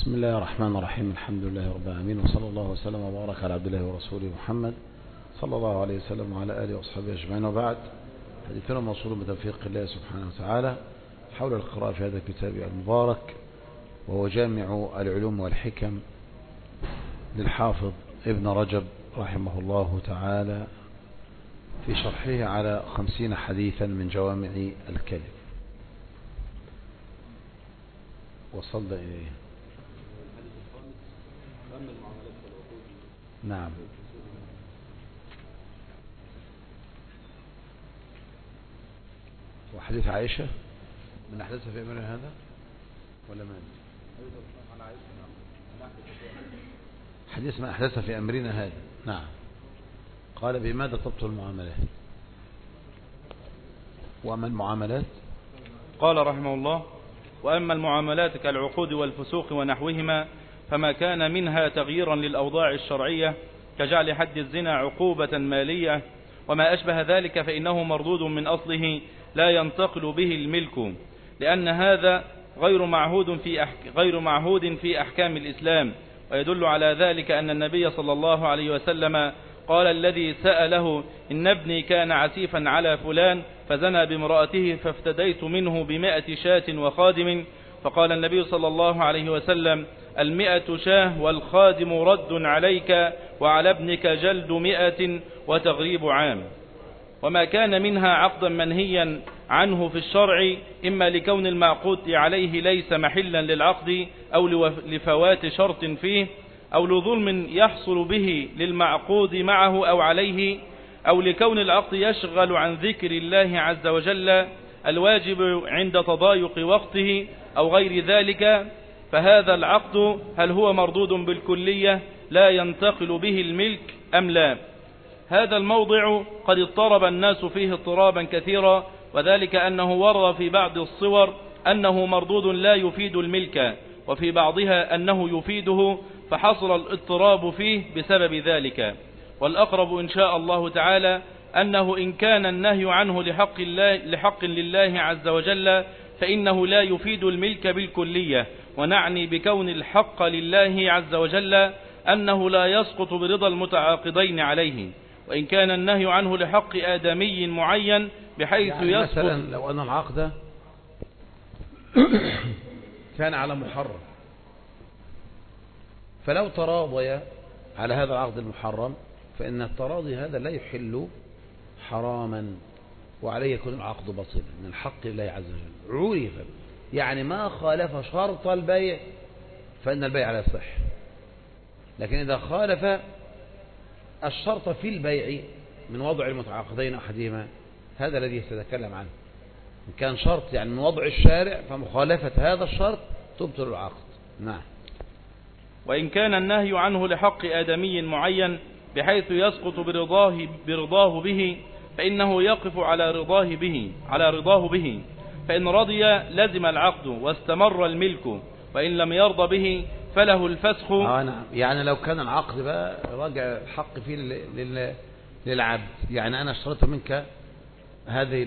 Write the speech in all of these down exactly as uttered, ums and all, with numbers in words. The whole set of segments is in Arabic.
بسم الله الرحمن الرحيم. الحمد لله رب العالمين، وصلى الله وسلم وبارك على عبد الله ورسوله محمد صلى الله عليه وسلم وعلى آله وأصحابه أجمعين، وبعد. حديثنا موصول بتوفيق الله سبحانه وتعالى حول القراءة في هذا الكتاب المبارك، وهو جامع العلوم والحكم للحافظ ابن رجب رحمه الله تعالى في شرحه على خمسين حديثا من جوامع الكلم. وصلنا إليه. نعم. وحديث عائشة من أحدث في أمرنا هذا ولا من حديث من أحدث في أمرنا هذا؟ نعم. قال بماذا تبطل المعاملات؟ وأما المعاملات قال رحمه الله: وأما المعاملات كالعقود والفسوق ونحوهما فما كان منها تغييرا للأوضاع الشرعية كجعل حد الزنا عقوبة مالية وما أشبه ذلك فإنه مردود من أصله لا ينتقل به الملك، لأن هذا غير معهود في أحك... غير معهود في أحكام الإسلام. ويدل على ذلك أن النبي صلى الله عليه وسلم قال الذي سأله: إن ابني كان عسيفا على فلان فزنى بامرأته فافتديت منه بمائة شاة وخادم، فقال النبي صلى الله عليه وسلم: المئة شاه والخادم رد عليك، وعلى ابنك جلد مئة وتغريب عام. وما كان منها عقدا منهيا عنه في الشرع إما لكون المعقود عليه ليس محلا للعقد أو لفوات شرط فيه أو لظلم يحصل به للمعقود معه أو عليه أو لكون العقد يشغل عن ذكر الله عز وجل الواجب عند تضايق وقته أو غير ذلك، فهذا العقد هل هو مردود بالكلية لا ينتقل به الملك أم لا؟ هذا الموضع قد اضطرب الناس فيه اضطرابا كثيرا، وذلك أنه ورد في بعض الصور أنه مردود لا يفيد الملك، وفي بعضها أنه يفيده، فحصل الاضطراب فيه بسبب ذلك. والأقرب إن شاء الله تعالى أنه إن كان النهي عنه لحق, الله لحق لله عز وجل فإنه لا يفيد الملك بالكلية، ونعني بكون الحق لله عز وجل أنه لا يسقط برضا المتعاقدين عليه. وإن كان النهي عنه لحق آدمي معين بحيث يعني يسقط، مثلا لو أن العقد كان على محرم، فلو تراضي على هذا العقد المحرم فإن التراضي هذا لا يحل حراما، وعليه يكون العقد باطلا من الحق لله عز وجل. عرف يعني ما خالف شرط البيع فإن البيع لا يصح، لكن إذا خالف الشرط في البيع من وضع المتعاقدين أحدهما هذا الذي يتكلم عنه. إن كان شرط يعني من وضع الشارع فمخالفة هذا الشرط تبطل العقد. نعم. وإن كان النهي عنه لحق آدمي معين بحيث يسقط برضاه, برضاه به فإنه يقف على رضاه به على رضاه به فإن رضي لزم العقد واستمر الملك، وإن لم يرضى به فله الفسخ. آه نعم. يعني لو كان العقد بقى راجع الحق فيه للعبد، يعني أنا اشتريت منك هذه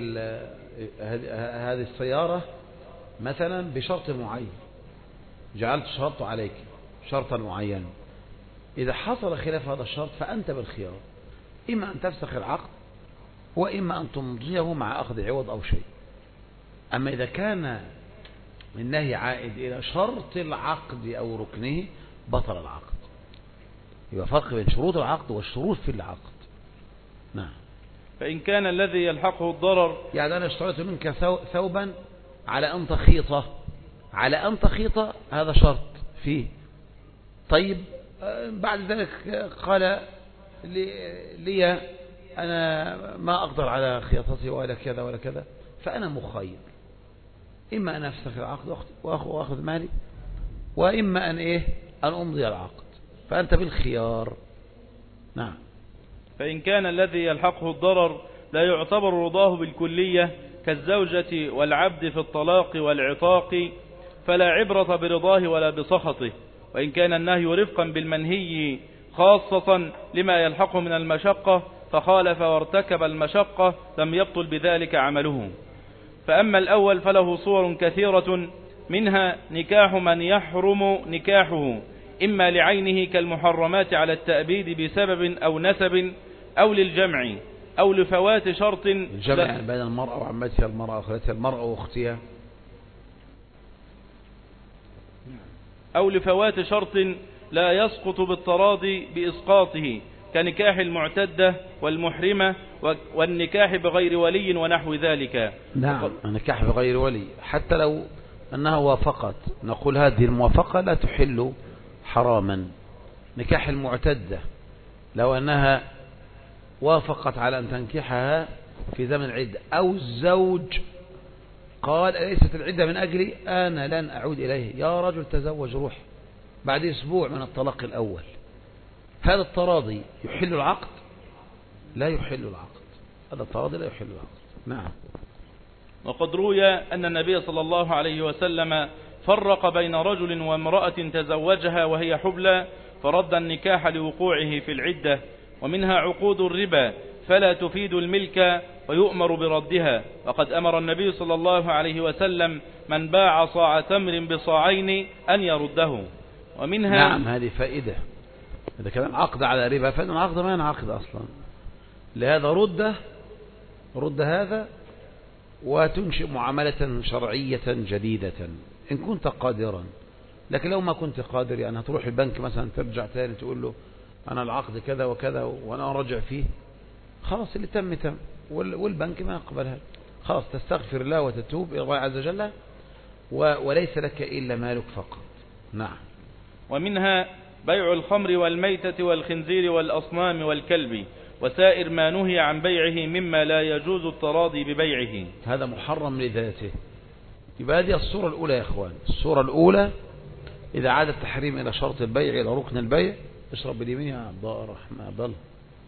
هذه السيارة مثلا بشرط معين، جعلت شرط عليك شرطا معينا، إذا حصل خلاف هذا الشرط فأنت بالخيار، إما أن تفسخ العقد وإما أن تمضيه مع أخذ عوض أو شيء. أما إذا كان النهي عائد إلى شرط العقد أو ركنه بطل العقد. يبقى فرق بين شروط العقد والشروط في العقد. نعم. فإن كان الذي يلحقه الضرر، يعني أنا اشتريت منك ثوبا على أن تخيطه، على أن تخيطه هذا شرط فيه. طيب بعد ذلك قال لي أنا ما أقدر على خياطتي ولا كذا ولا كذا، فأنا مخير، إما أن أفسخ العقد وأخذ مالي، وإما أن إيه أن أمضي العقد، فأنت بالخيار. نعم. فإن كان الذي يلحقه الضرر لا يعتبر رضاه بالكلية كالزوجة والعبد في الطلاق والعتاق فلا عبرة برضاه ولا بسخطه. وإن كان النهي رفقا بالمنهي خاصة لما يلحقه من المشقة فخالف وارتكب المشقة لم يبطل بذلك عمله. فأما الأول فله صور كثيرة منها نكاح من يحرم نكاحه إما لعينه كالمحرمات على التأبيد بسبب أو نسب أو للجمع أو لفوات شرط الجمع يعني بين المرأة وعمتها المرأة وخالتها المرأة وأختها أو لفوات شرط لا يسقط بالتراضي بإسقاطه كنكاح المعتدة والمحرمة والنكاح بغير ولي ونحو ذلك. نعم النكاح بغير ولي حتى لو أنها وافقت نقول هذه الموافقة لا تحل حراما. نكاح المعتدة لو أنها وافقت على أن تنكحها في زمن العدة أو الزوج قال أليست العدة من أجلي أنا لن أعود إليه يا رجل تزوج روح بعد أسبوع من الطلاق الأول هذا التراضي يحل العقد لا يحل العقد هذا التراضي لا يحل العقد. نعم. وقد روي أن النبي صلى الله عليه وسلم فرق بين رجل وامرأة تزوجها وهي حبلى فرد النكاح لوقوعه في العدة ومنها عقود الربا فلا تفيد الملك ويؤمر بردها وقد أمر النبي صلى الله عليه وسلم من باع صاع تمر بصاعين أن يرده. ومنها نعم هذه فائدة إذا كان العقد على ربا فإن العقد ما ينعقد أصلا لهذا رد رد هذا وتنشئ معاملة شرعية جديدة إن كنت قادرا. لكن لو ما كنت قادر يعني هتروح البنك مثلا ترجع تاني تقول له أنا العقد كذا وكذا وأنا أرجع فيه خلاص اللي تم تم والبنك ما يقبلها خلاص تستغفر الله وتتوب إلى الله عز وجل وليس لك إلا مالك فقط. نعم. ومنها بيع الخمر والميتة والخنزير والأصنام والكلب وسائر ما نهي عن بيعه مما لا يجوز التراضي ببيعه هذا محرم لذاته. يبقى هذه الصورة الأولى يا إخوان. الصورة الأولى إذا عاد التحريم إلى شرط البيع إلى ركن البيع اشرب باليمين يا عبد الرحمن عبد الله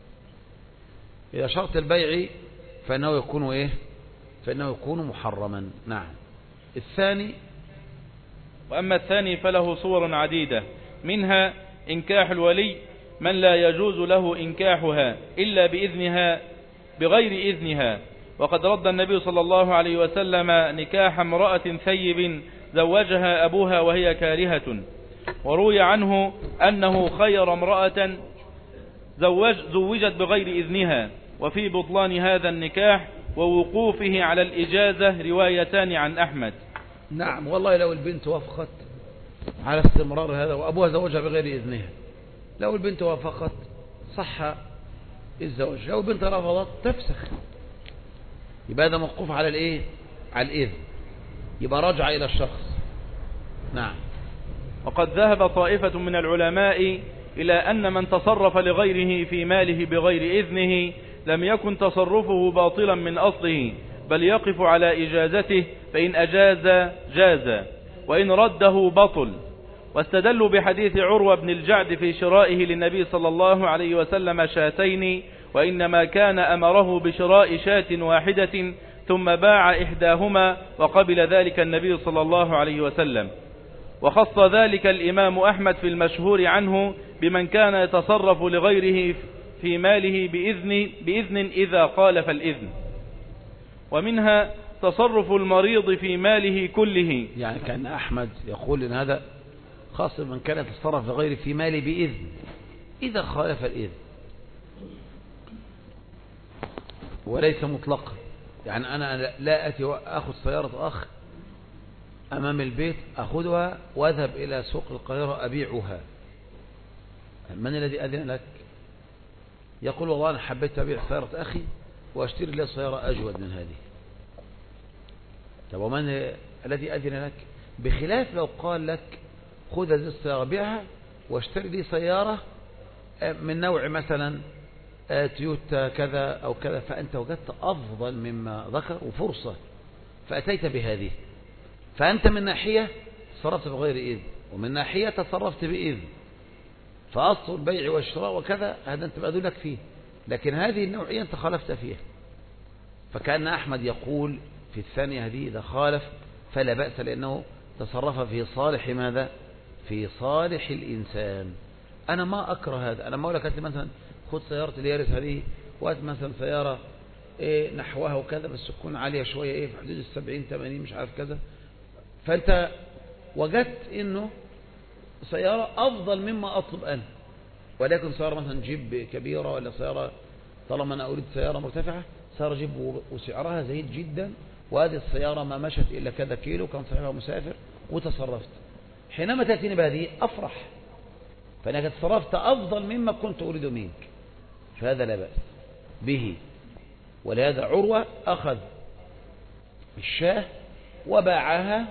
إذا شرط البيع فإنه يكون إيه فإنه يكون محرما. نعم. الثاني وأما الثاني فله صور عديدة منها إنكاح الولي من لا يجوز له إنكاحها إلا بإذنها بغير إذنها وقد رد النبي صلى الله عليه وسلم نكاح امرأة ثيب زوجها أبوها وهي كارهة وروي عنه أنه خير امرأة زوج زوجت بغير إذنها وفي بطلان هذا النكاح ووقوفه على الإجازة روايتان عن أحمد. نعم والله لو البنت وافقت على استمرار هذا وأبوها زوجها بغير إذنها لو البنت وافقت صح الزواج لو البنت رفضت تفسخ يبقى هذا موقوف على الإيه على الإذن يبقى راجع إلى الشخص. نعم. وقد ذهب طائفة من العلماء إلى أن من تصرف لغيره في ماله بغير إذنه لم يكن تصرفه باطلا من أصله بل يقف على إجازته فإن أجاز جاز وإن رده بطل واستدلوا بحديث عروة بن الجعد في شرائه للنبي صلى الله عليه وسلم شاتين وإنما كان أمره بشراء شاة واحدة ثم باع إحداهما وقبل ذلك النبي صلى الله عليه وسلم. وخص ذلك الإمام أحمد في المشهور عنه بمن كان يتصرف لغيره في ماله بإذن, بإذن إذا خالف الإذن. ومنها تصرف المريض في ماله كله يعني كان أحمد يقول إن هذا خاص من كان يتصرف لغيره في ماله بإذن إذا خالف الإذن وليس مطلقا. يعني أنا لا أتي وأخذ سيارة أخ أمام البيت أخذها وأذهب إلى سوق القاهرة أبيعها من الذي أذن لك؟ يقول والله أنا حبيت أبيع سيارة أخي وأشتري لي سيارة أجود من هذه. طب ومن الذي أذن لك؟ بخلاف لو قال لك خذ هذه السيارة بيعها واشتري لي سيارة من نوع مثلا تويوتا كذا أو كذا فأنت وجدت أفضل مما ذكر وفرصة فأتيت بهذه فأنت من ناحية تصرفت بغير إذن ومن ناحية تصرفت بإذن فأصل البيع والشراء وكذا هذا أنت بأذن لك فيه لكن هذه النوعية أنت خالفت فيها. فكان أحمد يقول في الثانية هذه إذا خالف فلا بأس لأنه تصرف في صالح ماذا؟ في صالح الإنسان. أنا ما أكره هذا. أنا ما أقول لك أنت مثلا خذ سيارة اليارس هذه وقت مثلا سيارة إيه نحوها وكذا بس تكون عالية شوية إيه في حدود السبعين ثمانين مش عارف كذا فأنت وجدت إنه سيارة أفضل مما أطلب أنا، ولكن سيارة مثلا جيب كبيرة ولا سيارة، طالما أنا أريد سيارة مرتفعة سيارة جيب وسعرها زهيد جدا، وهذه السيارة ما مشت إلا كذا كيلو، كان صاحبها مسافر وتصرفت. حينما تأتيني بهذه أفرح، فأنك تصرفت أفضل مما كنت أريد منك، فهذا لا بأس به. ولهذا عروة أخذ الشاه وباعها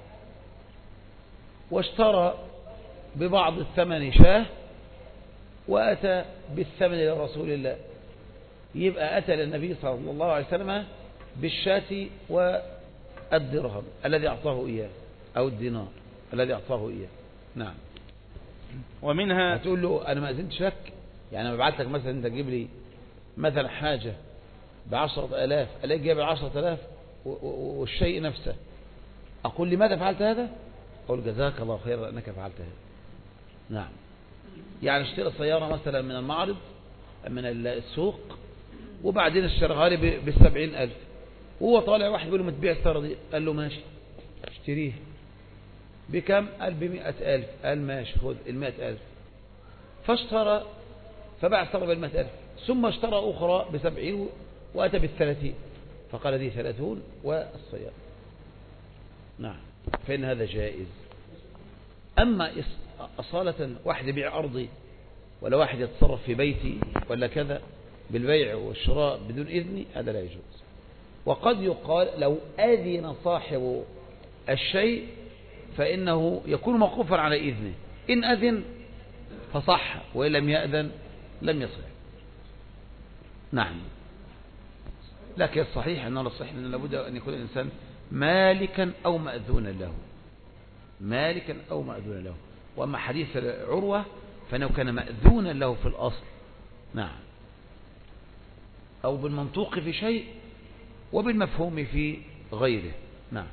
واشترى ببعض الثمن شاه وأتى بالثمن لرسول الله، يبقى أتى للنبي صلى الله عليه وسلم بالشاة والدرهم الذي أعطاه إياه أو الدينار الذي أعطاه إياه. نعم. ومنها هتقول له أنا ما أذنتش لك، يعني أنا ببعت لك مثلا أنت تجيب لي مثلا حاجة بعشرة آلاف، ألاقي جايب عشرة آلاف والشيء نفسه، أقول لماذا فعلت هذا؟ أقول جزاك الله خيرا أنك فعلت هذا. نعم. يعني اشتري سيارة مثلا من المعرض من السوق وبعدين اشتريها لي بالسبعين ألف، وهو طالع واحد يقول له ما تبيع السيارة دي، قال له ماشي اشتريه. بكم؟ قال بمئة ألف. قال ماشي خذ المئة ألف. فاشترى فباع السيارة بالمئة ألف، ثم اشترى أخرى بسبعين وأتى بالثلاثين، فقال دي ثلاثون والسيارة. نعم، فإن هذا جائز. أما أصالة واحد يبيع أرضي ولا واحد يتصرف في بيتي ولا كذا بالبيع والشراء بدون إذني، هذا لا يجوز. وقد يقال لو أذن صاحب الشيء فإنه يكون موقوفا على إذنه، إن أذن فصح وإن لم يأذن لم يصح. نعم. لكن الصحيح أنه الصحيح أنه لابد أن يكون الإنسان مالكا أو مأذونا له، مالكا أو مأذونا له. وأما حديث عروة فإنه كان مأذونا له في الأصل. نعم. أو بالمنطوق في شيء وبالمفهوم في غيره. نعم.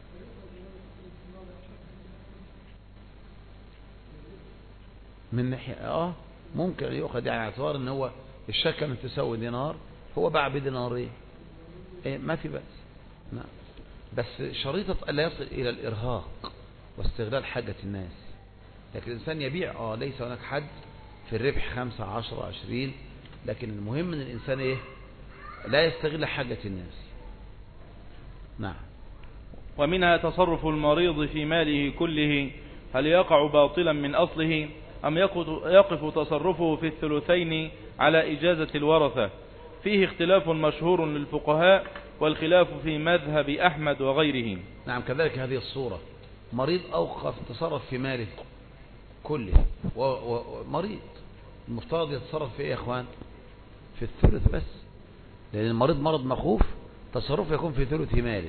من ناحية آه ممكن يؤخذ يعني اعتبار أن هو الشاة كانت تساوي دينار، هو باع بدينارين، إيه ما في بأس. نعم. بس شريطة ألا يصل إلى الإرهاق واستغلال حاجة الناس. لكن الإنسان يبيع آه ليس هناك حد في الربح خمسة عشر عشرين، لكن المهم أن الإنسان إيه لا يستغل حاجة الناس. نعم. ومنها تصرف المريض في ماله كله، هل يقع باطلا من أصله أم يقف تصرفه في الثلثين على إجازة الورثة؟ فيه اختلاف مشهور للفقهاء والخلاف في مذهب أحمد وغيره. نعم. كذلك هذه الصورة، مريض أوقف تصرف في ماله كله، ومريض المفترض يتصرف في إيه يا أخوان؟ في الثلث بس، لأن المريض مرض مخوف تصرفه يكون في ثلث ماله،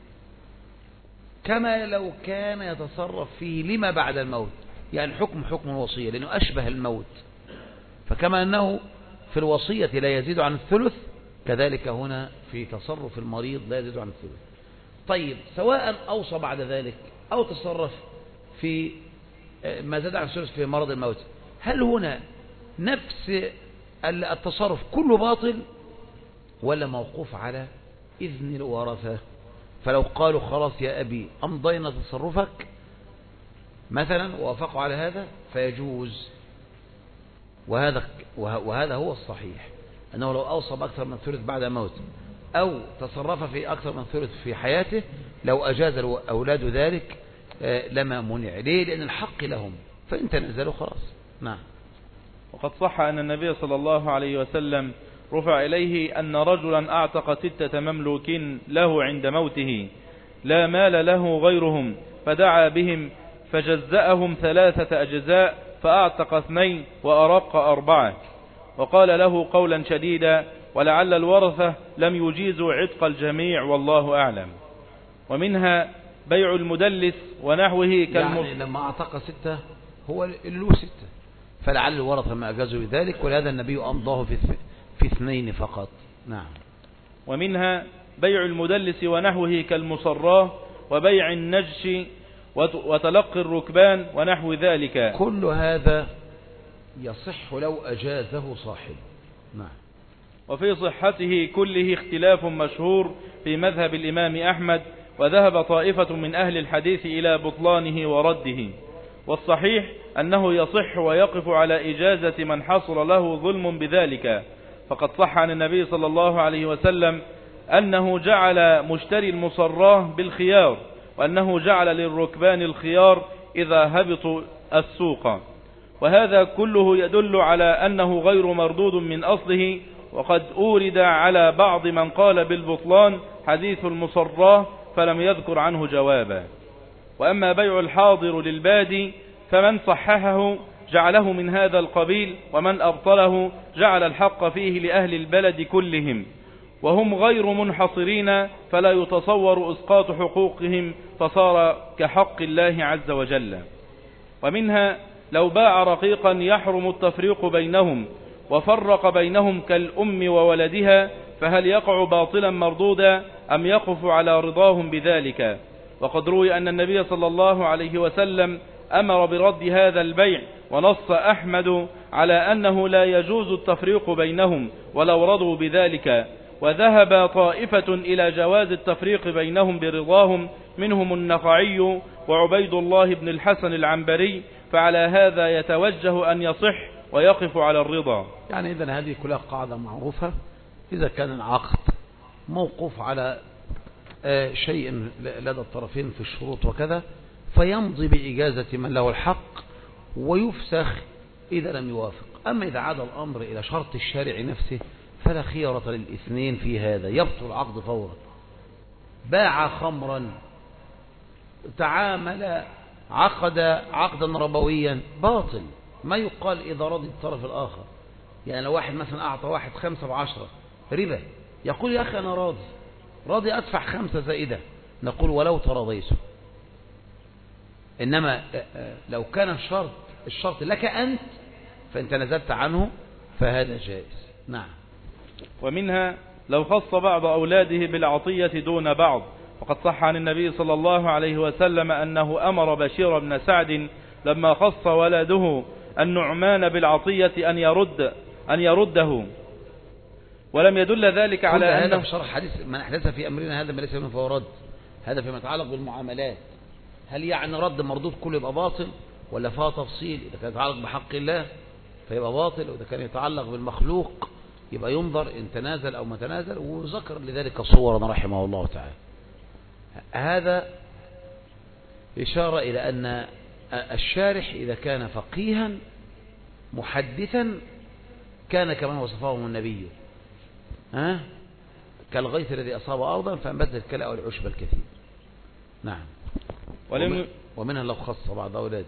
كما لو كان يتصرف فيه لما بعد الموت، يعني حكم حكم الوصية لأنه أشبه الموت. فكما أنه في الوصية لا يزيد عن الثلث، كذلك هنا في تصرف المريض لا يزيد عن الثلث. طيب سواء أوصى بعد ذلك أو تصرف في ما زاد عن الثلث في مرض الموت، هل هنا نفس التصرف كله باطل ولا موقوف على إذن الورثة؟ فلو قالوا خلاص يا أبي أمضينا تصرفك مثلا ووافقوا على هذا فيجوز. وهذا وهذا هو الصحيح، أنه لو أوصى بأكثر من ثلث بعد موت أو تصرف في أكثر من ثلث في حياته، لو أجاز أولاد ذلك لما منع. ليه؟ لأن الحق لهم، فإن تنزلوا خلاص. نعم. وقد صح أن النبي صلى الله عليه وسلم رفع إليه أن رجلا أعتق ستة مملوك له عند موته لا مال له غيرهم، فدعا بهم فجزأهم ثلاثة أجزاء، فأعتق اثنين وأرق أربعة، وقال له قولا شديدا، ولعل الورثة لم يجيزوا عتق الجميع والله أعلم. ومنها بيع المدلس ونحوه كالمف... يعني لما أعتق ستة هو له ستة، فلعل الورثة ما أجازوا بذلك، ولهذا النبي أمضاه في في اثنين فقط. نعم. ومنها بيع المدلس ونحوه كالمصراه وبيع النجش وتلقي الركبان ونحو ذلك، كل هذا يصح لو أجازه صاحب. نعم. وفي صحته كله اختلاف مشهور في مذهب الإمام أحمد وذهب طائفة من أهل الحديث إلى بطلانه ورده. والصحيح أنه يصح ويقف على إجازة من حصل له ظلم بذلك، فقد صح عن النبي صلى الله عليه وسلم أنه جعل مشتري المصراه بالخيار، وأنه جعل للركبان الخيار إذا هبطوا السوق. وهذا كله يدل على أنه غير مردود من أصله. وقد أورد على بعض من قال بالبطلان حديث المصراه فلم يذكر عنه جوابا. وأما بيع الحاضر للبادي فمن صححه جعله من هذا القبيل، ومن أبطله جعل الحق فيه لأهل البلد كلهم، وهم غير منحصرين، فلا يتصور إسقاط حقوقهم، فصار كحق الله عز وجل. ومنها لو باع رقيقا يحرم التفريق بينهم وفرق بينهم كالأم وولدها، فهل يقع باطلا مردودا أم يقف على رضاهم بذلك؟ وقد روي أن النبي صلى الله عليه وسلم أمر برد هذا البيع، ونص أحمد على أنه لا يجوز التفريق بينهم ولو رضوا بذلك. وذهب طائفة إلى جواز التفريق بينهم برضاهم، منهم النخعي وعبيد الله بن الحسن العنبري، فعلى هذا يتوجه أن يصح ويقف على الرضا. يعني إذن هذه كلها قاعدة معروفة، إذا كان العقد موقوف على شيء لدى الطرفين في الشروط وكذا، فيمضي بإجازة من له الحق ويفسخ إذا لم يوافق. أما إذا عاد الأمر إلى شرط الشارع نفسه فلا خيرة للاثنين في هذا، يبطل العقد فورا. باع خمرا، تعامل، عقد عقدا ربويا، باطل. ما يقال إذا رضي الطرف الآخر. يعني لو واحد مثلا أعطى واحد خمسة بعشرة ربا، يقول يا أخي أنا راضي راضي أدفع خمسة زائدة، نقول ولو تراضيته. إنما لو كان الشرط الشرط لك أنت فأنت نزلت عنه فهذا جائز. نعم. ومنها لو خص بعض أولاده بالعطية دون بعض، فقد صح عن النبي صلى الله عليه وسلم أنه أمر بشير بن سعد لما خص ولده النعمان بالعطية أن يرد أن يرده، ولم يدل ذلك على أنه هذا في شرح حديث من أحدث في أمرنا هذا ما ليس منه فهو رد. هذا فيما يتعلق بالمعاملات، هل يعني رد مردود كله يبقى باطل، ولا فيها تفصيل؟ إذا كان يتعلق بحق الله فيبقى باطل، وإذا كان يتعلق بالمخلوق يبقى ينظر إن تنازل أو ما تنازل، وذكر لذلك صورا رحمه الله تعالى. هذا إشارة إلى أن الشارح إذا كان فقيها محدثا كان كما وصفهم النبي، ها كالغيث الذي أصاب أرضا فأنبت الكلأ والعشب الكثير. نعم. ومنها لو خص بعض أولاده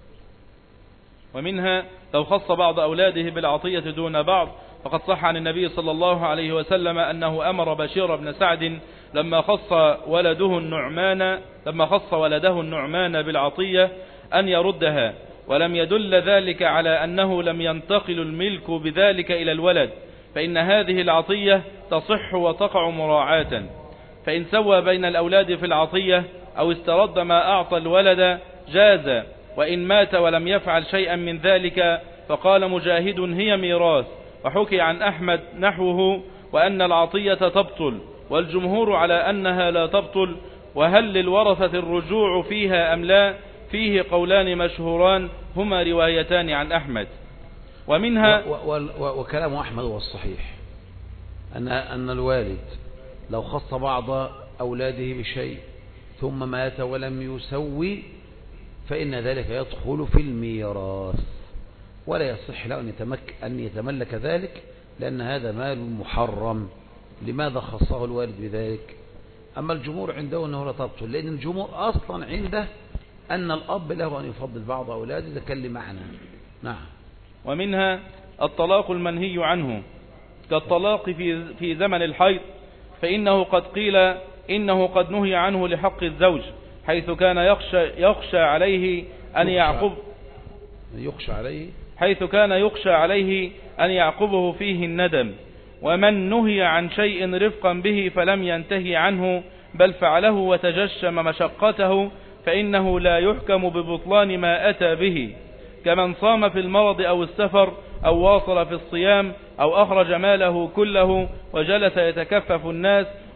ومنها لو خص بعض أولاده بالعطية دون بعض، فقد صح عن النبي صلى الله عليه وسلم أنه أمر بشير بن سعد لما خص ولده النعمان لما خص ولده النعمان بالعطية أن يردها، ولم يدل ذلك على أنه لم ينتقل الملك بذلك إلى الولد، فإن هذه العطية تصح وتقع مراعاة. فإن سوى بين الأولاد في العطية أو استرد ما أعطى الولد جاز، وإن مات ولم يفعل شيئا من ذلك فقال مجاهد هي ميراث، وحكي عن أحمد نحوه وأن العطية تبطل، والجمهور على أنها لا تبطل. وهل للورثة الرجوع فيها أم لا؟ فيه قولان مشهوران هما روايتان عن أحمد. ومنها و و و وكلام أحمد هو الصحيح، أن, أن الوالد لو خص بعض أولاده بشيء ثم مات ولم يسوي فإن ذلك يدخل في الميراث، ولا يصح له أن, يتمك أن يتملك ذلك، لأن هذا مال محرم. لماذا خصه الوالد بذلك؟ أما الجمهور عنده أنه لا تبطل، لأن الجمهور أصلا عنده أن الأب له أن يفضل بعض أولاده إذا كان لمعنى. نعم. ومنها الطلاق المنهي عنه كالطلاق في في زمن الحيض، فإنه قد قيل إنه قد نهي عنه لحق الزوج، حيث كان يخشى يخشى عليه أن يعقب يخشى عليه حيث كان يخشى عليه أن يعقبه فيه الندم. ومن نهي عن شيء رفقا به فلم ينتهي عنه بل فعله وتجشم مشقته فإنه لا يحكم ببطلان ما أتى به، كمن صام في المرض أو السفر أو واصل في الصيام أو أخرج ماله كله وجلس يتكفف الناس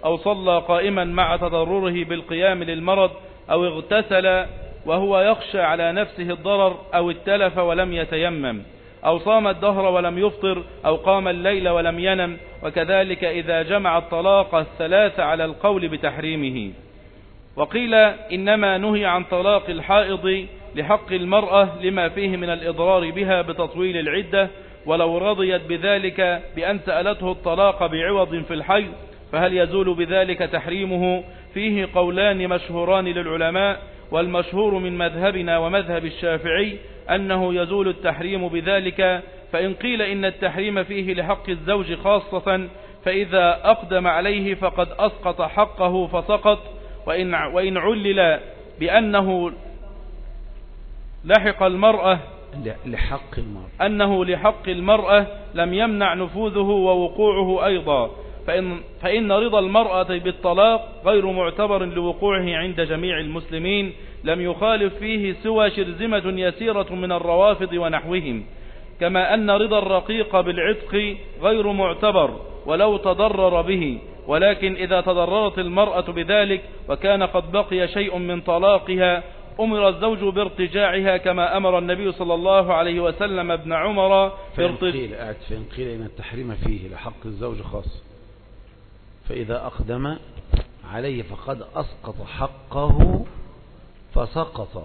أو صلى قائما مع تضرره بالقيام للمرض، أو اغتسل وهو يخشى على نفسه الضرر، أو اتلف ولم يتيمم، أو صام الدهر ولم يفطر، أو قام الليل ولم ينم. وكذلك إذا جمع الطلاق الثلاث على القول بتحريمه. وقيل إنما نهي عن طلاق الحائض لحق المرأة لما فيه من الإضرار بها بتطويل العدة، ولو رضيت بذلك بأن سألته الطلاق بعوض في الحيض فهل يزول بذلك تحريمه؟ فيه قولان مشهوران للعلماء، والمشهور من مذهبنا ومذهب الشافعي أنه يزول التحريم بذلك. فإن قيل إن التحريم فيه لحق الزوج خاصة فإذا أقدم عليه فقد أسقط حقه فسقط، وإن, وإن علل بأنه لحق المرأة لحق المرأة أنه لحق المرأة لم يمنع نفوذه ووقوعه أيضا، فإن, فإن رضا المرأة بالطلاق غير معتبر لوقوعه عند جميع المسلمين، لم يخالف فيه سوى شرذمة يسيرة من الروافض ونحوهم. كما أن رضا الرقيق بالعتق غير معتبر ولو تضرر به، ولكن إذا تضررت المرأة بذلك وكان قد بقي شيء من طلاقها أمر الزوج بارتجاعها، كما أمر النبي صلى الله عليه وسلم ابن عمر بارتجاع. فإن قيل إن التحريم فيه لحق الزوج خاص فإذا أقدم عليه فقد أسقط حقه فسقط،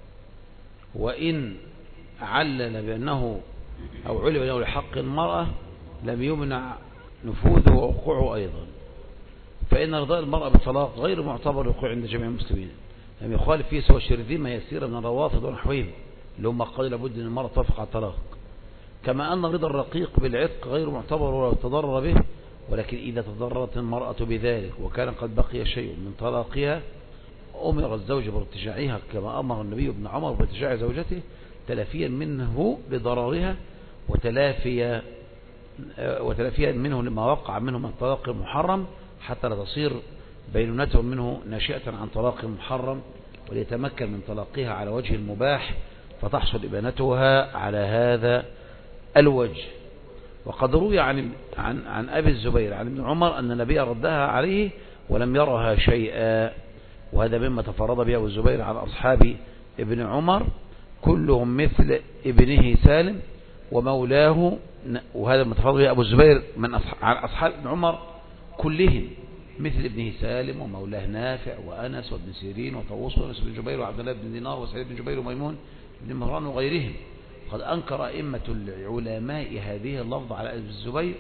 وإن علل بأنه أو علم بأنه لحق المرأة لم يمنع نفوذه ووقوعه أيضا. فإن رضاء المرأة بالطلاق غير معتبر وقوع عند جميع المسلمين، لم يخالف فيه سوى شرذمة يسيرة من الروافض ونحوهم اللي هم قالوا لابد أن المرأة توافق على الطلاق. كما أن رضا الرقيق بالعتق غير معتبر ولو تضرر به، ولكن إذا تضررت المرأة بذلك وكان قد بقي شيء من طلاقها أمر الزوج بارتجاعها، كما أمر النبي ابن عمر بارتجاع زوجته تلافيا منه لضررها وتلافيا وتلافيا منه لما وقع منه من طلاق محرم، حتى لا تصير بينونته منه ناشئة عن طلاق محرم، وليتمكن من طلاقها على وجه المباح فتحصل إبانتها على هذا الوجه. وقد روي عن عن عن أبي الزبير عن ابن عمر أن النبي ردها عليه ولم يرها شيئا، وهذا مما تفرد به أبو الزبير عن أصحاب ابن عمر كلهم مثل ابنه سالم ومولاه، وهذا ما تفرد به أبو الزبير من عن أصحاب ابن عمر كلهم مثل ابنه سالم ومولاه نافع وأنس وابن سيرين وطاووس وأنس بن جبير وعبد الله بن دينار وسعيد بن جبير وميمون بن مهران وغيرهم. قد أنكر أئمة العلماء هذه اللفظ على أبي الزبير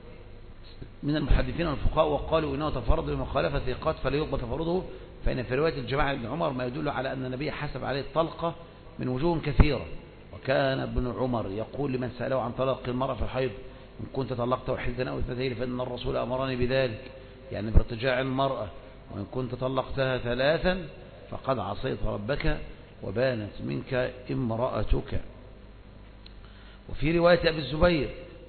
من المحدثين والفقهاء، وقالوا إنه تفرد بمخالفة ثقات فلا يقبل تفرده، فإن في رواية الجماعة ابن عمر ما يدل على أن النبي حسب عليه الطلقة من وجوه كثيرة. وكان ابن عمر يقول لمن سأله عن طلاق المرأة في الحيض إن كنت طلقت واحدة أو اثنتين فإن الرسول أمرني بذلك، يعني بارتجاع المرأة، وإن كنت طلقتها ثلاثا فقد عصيت ربك وبانت منك امرأتك. وفي رواية أبي الزبير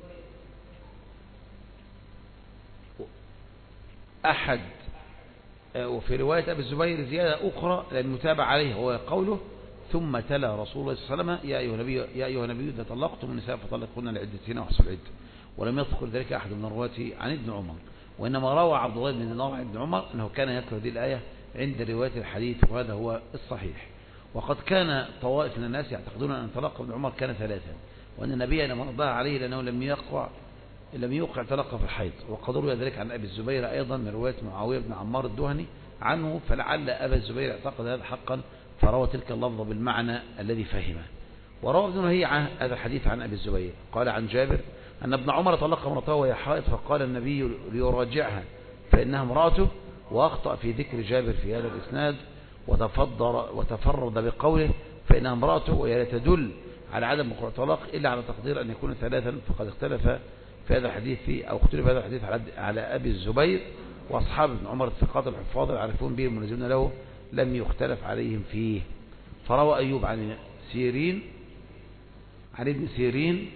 أحد وفي رواية أبي الزبير زيادة أخرى لم يتابع عليه، وهو قوله ثم تلا رسول الله صلى الله عليه وسلم يا أيها النبي يا أيها النبي إذا طلقتم النساء فطلقوهن لعدتهن واحصوا العدة، ولم يذكر ذلك أحد من الرواة عن ابن عمر. وإنما روى عبد الله بن دينار عن ابن عمر أنه كان يذكر هذه الآية عند رواية الحديث، وهذا هو الصحيح. وقد كان طوائف من الناس يعتقدون أن طلاق ابن عمر كان ثلاثا، وأن النبي لما رضاها عليه لأنه لم يقع لم يوقع طلاقه في الحيض. وقد روي ذلك عن أبي الزبير أيضا من رواية معاوية بن عمار الدهني عنه، فلعل أبا الزبير اعتقد هذا حقا فروى تلك اللفظة بالمعنى الذي فهمه. وروى ابن هيعة هذا الحديث عن أبي الزبير قال عن جابر أن ابن عمر طلق امرأته وهي حائض فقال النبي ليراجعها فإنها امرأته، وأخطأ في ذكر جابر في هذا الإسناد وتفضل وتفرد بقوله فإنها امرأته، وهي لا تدل على عدم وقوع الطلاق إلا على تقدير أن يكون ثلاثا، فقد اختلف في هذا الحديث في أو اختلف هذا الحديث على أبي الزبير. وأصحاب ابن عمر الثقات الحفاظ العارفون به المنزلون له لم يختلف عليهم فيه. فروى أيوب عن سيرين عن ابن سيرين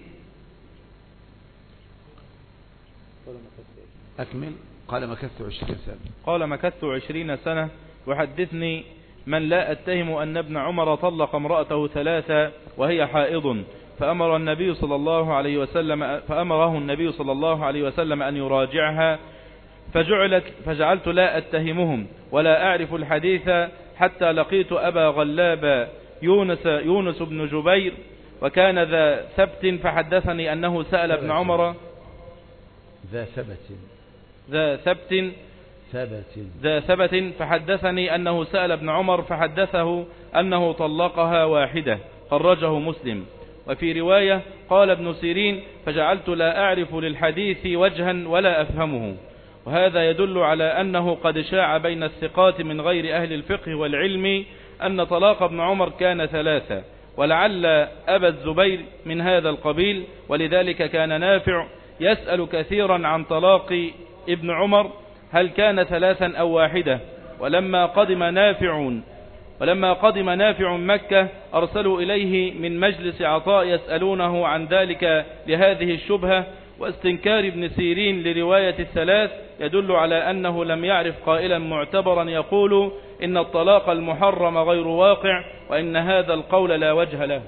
أكمل قال مكثت عشرين سنة قال مكثت عشرين سنة وحدثني من لا أتهم أن ابن عمر طلق امرأته ثلاثة وهي حائض، فأمر النبي صلى الله عليه وسلم فأمره النبي صلى الله عليه وسلم أن يراجعها فجعلت فجعلت لا أتهمهم ولا أعرف الحديث حتى لقيت أبا غلاب يونس, يونس بن جبير وكان ذا ثبت فحدثني أنه سأل ابن عمر ذا ثبت ذا ثبت ثبت ذا ثبت فحدثني أنه سأل ابن عمر فحدثه أنه طلقها واحدة، خرجه مسلم. وفي رواية قال ابن سيرين فجعلت لا أعرف للحديث وجها ولا أفهمه. وهذا يدل على أنه قد شاع بين الثقات من غير أهل الفقه والعلم أن طلاق ابن عمر كان ثلاثة، ولعل أبا الزبير من هذا القبيل، ولذلك كان نافع يسأل كثيرا عن طلاق ابن عمر هل كان ثلاثا أو واحدة. ولما قدم نافع ولما قدم نافع مكة أرسلوا إليه من مجلس عطاء يسألونه عن ذلك لهذه الشبهة. واستنكار ابن سيرين لرواية الثلاث يدل على أنه لم يعرف قائلا معتبرا يقول إن الطلاق المحرم غير واقع، وإن هذا القول لا وجه له.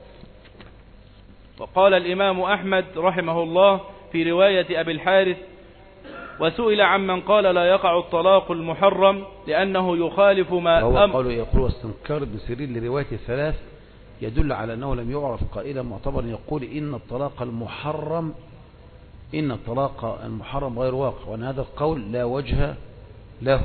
وقال الإمام أحمد رحمه الله في رواية أبي الحارث وسئل عمن قال لا يقع الطلاق المحرم لأنه يخالف ما هو قالوا يقول واستنكار ابن سيرين لرواية الثلاث يدل على أنه لم يعرف قائلا معتبرا يقول إن الطلاق المحرم إن الطلاق المحرم غير واقع، وأن هذا القول لا وجه له.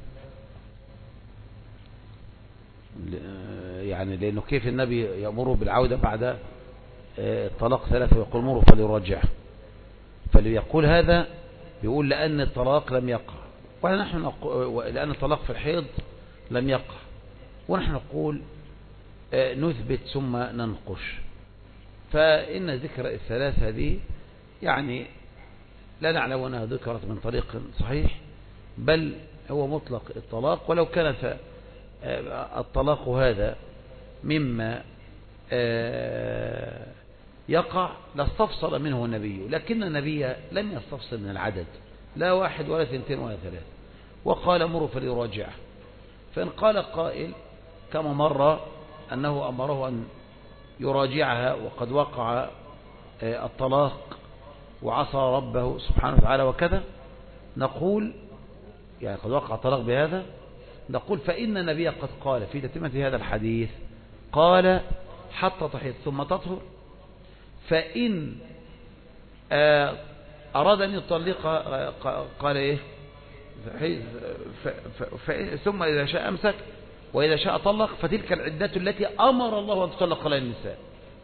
يعني لأنه كيف النبي يأمره بالعودة بعد الطلاق ثلاثة ويقول مره فليرجع، فليقول هذا يقول لأن الطلاق لم يقع، ونحن نقول لأن الطلاق في الحيض لم يقع، ونحن نقول نثبت ثم ننقش. فإن ذكر الثلاث هذه يعني لا نعلم أنها ذكرت من طريق صحيح، بل هو مطلق الطلاق. ولو كان الطلاق هذا مما يقع لاستفصل منه النبي، لكن النبي لم يستفصل من العدد، لا واحد ولا اثنتين ولا ثلاث، وقال مروا فليراجعه. فإن قال قائل كما مر أنه أمره أن يراجعها وقد وقع الطلاق وعصى ربه سبحانه وتعالى وكذا، نقول يعني قد وقع الطلاق بهذا، نقول فإن النبي قد قال في تتمة هذا الحديث قال حتى تحيض ثم تطهر، فإن أراد أن يطلق قال إيه ثم إذا شاء أمسك وإذا شاء طلق، فتلك العدة التي أمر الله أن تطلق لها النساء.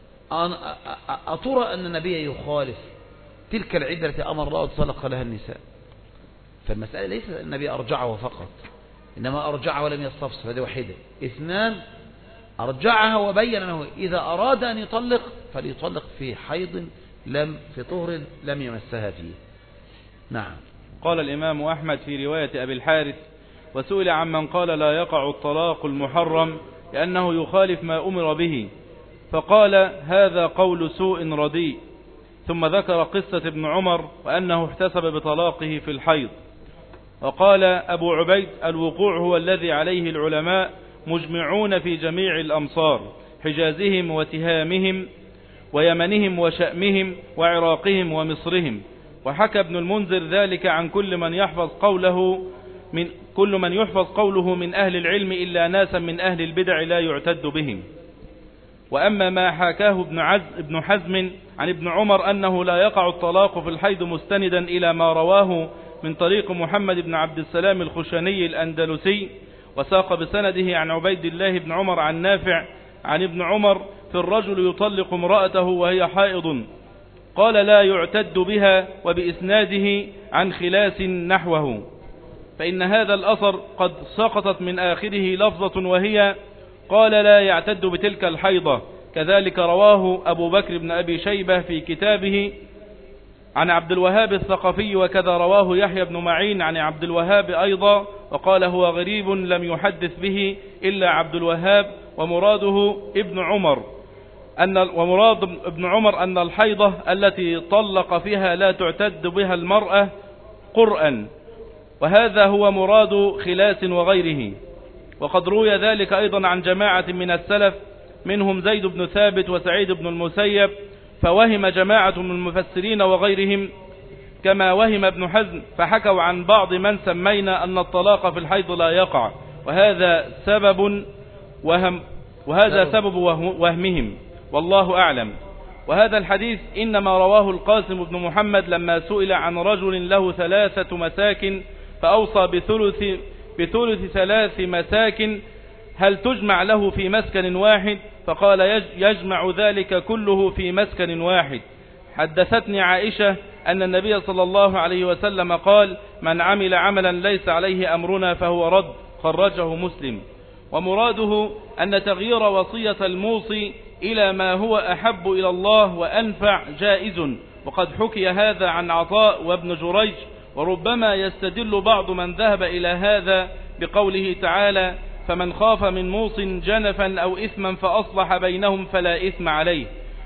أترى أن النبي يخالف تلك العدة التي أمر الله أن تطلق لها النساء؟ فالمسألة ليس النبي أرجعه فقط، إنما أرجعه ولم يستفصل، هذه واحدة. اثنان أرجعها وبين أنه إذا أراد أن يطلق فليطلق في حيض لم في طهر لم يمسها فيه. نعم. قال الإمام أحمد في رواية أبي الحارث وسئل عمن قال لا يقع الطلاق المحرم لأنه يخالف ما أمر به، فقال هذا قول سوء رديء. ثم ذكر قصة ابن عمر وأنه احتسب بطلاقه في الحيض. وقال أبو عبيد الوقوع هو الذي عليه العلماء مجمعون في جميع الأمصار، حجازهم وتهامهم ويمنهم وشأمهم وعراقهم ومصرهم. وحكى ابن المنذر ذلك عن كل من يحفظ قوله من كل من يحفظ قوله من أهل العلم إلا ناسا من أهل البدع لا يعتد بهم. وأما ما حكاه ابن عز ابن حزم عن ابن عمر أنه لا يقع الطلاق في الحيض مستندا إلى ما رواه من طريق محمد بن عبد السلام الخشني الأندلسي، وساق بسنده عن عبيد الله بن عمر عن نافع عن ابن عمر في الرجل يطلق امرأته وهي حائض، قال لا يعتد بها، وبإسناده عن خلاس نحوه. فإن هذا الأثر قد سقطت من آخره لفظة وهي قال لا يعتد بتلك الحيضة. كذلك رواه أبو بكر بن أبي شيبة في كتابه عن عبد الوهاب الثقفي، وكذا رواه يحيى بن معين عن عبد الوهاب أيضا، وقال هو غريب لم يحدث به إلا عبد الوهاب. ومراده ابن عمر أن ومراد ابن عمر أن الحيضة التي طلق فيها لا تعتد بها المرأة قرءا، وهذا هو مراد خلاس وغيره. وقد روي ذلك أيضا عن جماعة من السلف منهم زيد بن ثابت وسعيد بن المسيب، فوهم جماعة من المفسرين وغيرهم كما وهم ابن حزم، فحكوا عن بعض من سمينا أن الطلاق في الحيض لا يقع، وهذا سبب وهم وهذا سبب وهمهم، والله أعلم. وهذا الحديث إنما رواه القاسم بن محمد لما سئل عن رجل له ثلاثة مساكن فأوصى بثلث, بثلث ثلاث مساكن، هل تجمع له في مسكن واحد؟ فقال يجمع ذلك كله في مسكن واحد. حدثتني عائشة أن النبي صلى الله عليه وسلم قال: من عمل عملا ليس عليه أمرنا فهو رد، خرجه مسلم. ومراده أن تغيير وصية الموصي إلى ما هو أحب إلى الله وأنفع جائز، وقد حكي هذا عن عطاء وابن جريج. وربما يستدل بعض من ذهب إلى هذا بقوله تعالى: فمن خاف من موص جنفا أو إثما فأصلح بينهم فلا إثم عليه.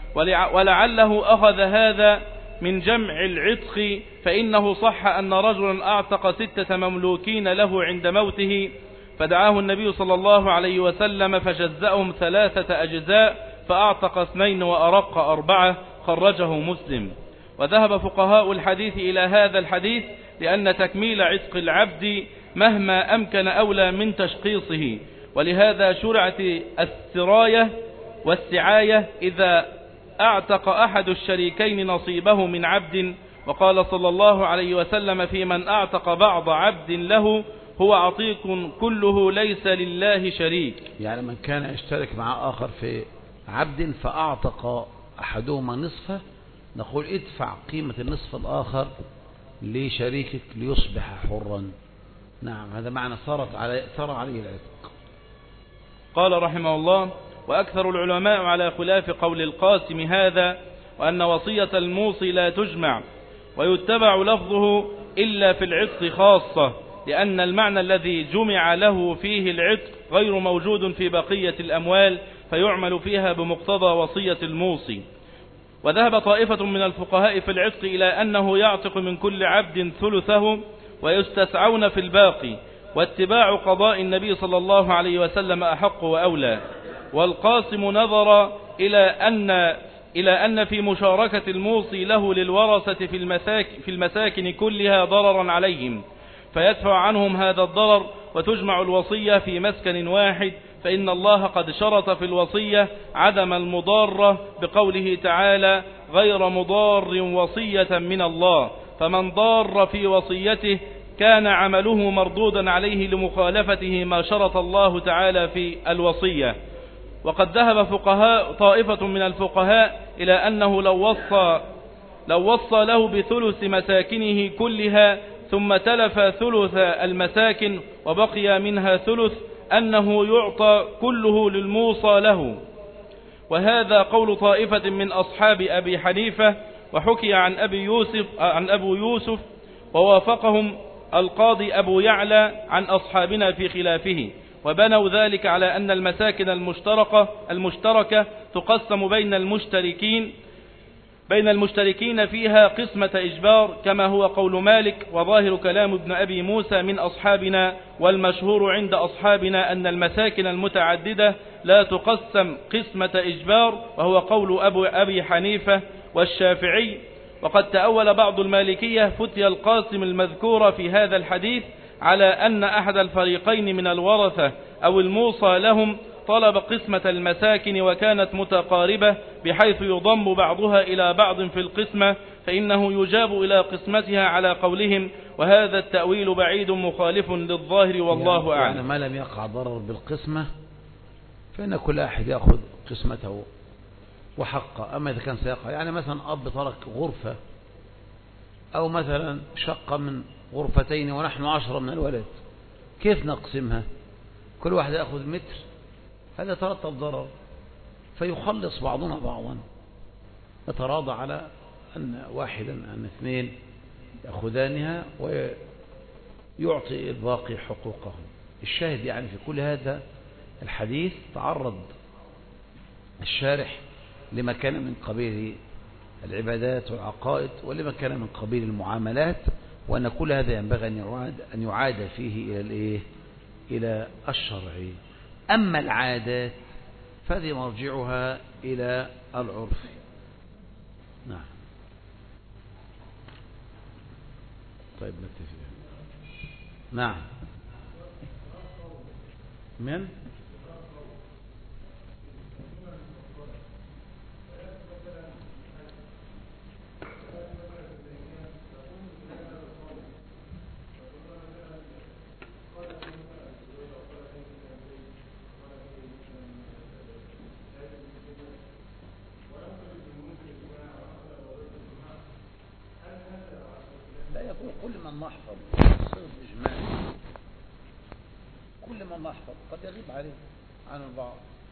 ولعله أخذ هذا من جمع العتق، فإنه صح أن رجلا أعتق ستة مملوكين له عند موته، فدعاه النبي صلى الله عليه وسلم فجزأهم ثلاثة أجزاء، فأعتق اثنين وأرق أربعة، خرجه مسلم. وذهب فقهاء الحديث إلى هذا الحديث لأن تكميل عتق العبد مهما أمكن أولى من تشقيصه، ولهذا شرعت السراية والسعاية إذا أعتق أحد الشريكين نصيبه من عبد. وقال صلى الله عليه وسلم في من أعتق بعض عبد له: هو عتيق كله ليس لله شريك. يعني من كان يشترك مع آخر في عبد فأعتق أحدهما نصفه، نقول ادفع قيمة النصف الآخر لشريكك ليصبح حرا. نعم، هذا معنى صارت علي صار عليه العتق. قال رحمه الله: وأكثر العلماء على خلاف قول القاسم هذا، وأن وصية الموصي لا تجمع، ويتبع لفظه إلا في العتق خاصة، لأن المعنى الذي جمع له فيه العتق غير موجود في بقية الأموال، فيعمل فيها بمقتضى وصية الموصي. وذهب طائفة من الفقهاء في العتق إلى أنه يعتق من كل عبد ثلثه ويستسعون في الباقي، واتباع قضاء النبي صلى الله عليه وسلم أحق وأولى. والقاسم نظر إلى أن إلى أن في مشاركة الموصي له للورثة في المساكن, في المساكن كلها ضررا عليهم، فيدفع عنهم هذا الضرر، وتجمع الوصية في مسكن واحد، فإن الله قد شرط في الوصية عدم المضارة بقوله تعالى: غير مضار وصية من الله، فمن ضار في وصيته كان عمله مردودا عليه لمخالفته ما شرط الله تعالى في الوصية. وقد ذهب فقهاء طائفة من الفقهاء إلى أنه لو وصى, لو وصى له بثلث مساكنه كلها ثم تلف ثلث المساكن وبقي منها ثلث، أنه يعطى كله للموصى له. وهذا قول طائفة من أصحاب أبي حنيفة، وحكي عن أبي يوسف عن أبو يوسف ووافقهم القاضي أبو يعلى عن أصحابنا في خلافه، وبنوا ذلك على أن المساكن المشتركة المشتركة تقسم بين المشتركين بين المشتركين فيها قسمة إجبار، كما هو قول مالك، وظاهر كلام ابن أبي موسى من أصحابنا. والمشهور عند أصحابنا أن المساكن المتعددة لا تقسم قسمة إجبار، وهو قول أبو أبي حنيفة والشافعي. وقد تأول بعض المالكية فتي القاسم المذكور في هذا الحديث على أن أحد الفريقين من الورثة أو الموصى لهم طلب قسمة المساكن وكانت متقاربة بحيث يضم بعضها إلى بعض في القسمة، فإنه يجاب إلى قسمتها على قولهم، وهذا التأويل بعيد مخالف للظاهر والله يعني أعلم. يعني ما لم يقع ضرر بالقسمة فإن كل أحد يأخذ قسمته وحقه. أما إذا كان سيقع، يعني مثلا أب ترك غرفة أو مثلا شقة من غرفتين ونحن عشرة من الولد، كيف نقسمها؟ كل واحد يأخذ متر، هذا ترتب ضرر، فيخلص بعضنا بعضا، نتراضى على أن واحدا أن اثنين يأخذانها ويعطي الباقي حقوقهم. الشاهد يعني في كل هذا الحديث تعرض الشارح لما كان من قبيل العبادات والعقائد ولما كان من قبيل المعاملات، وأن كل هذا ينبغي أن يعاد, أن يعاد فيه إلى الإيه؟ إلى الشرع. أما العادات فهذه مرجعها إلى العرف. نعم. طيب نتفق. نعم. من لا يقول كل من نحفظ صيغ إجماعي، كل من نحفظ قد يغيب عليه عن البعض،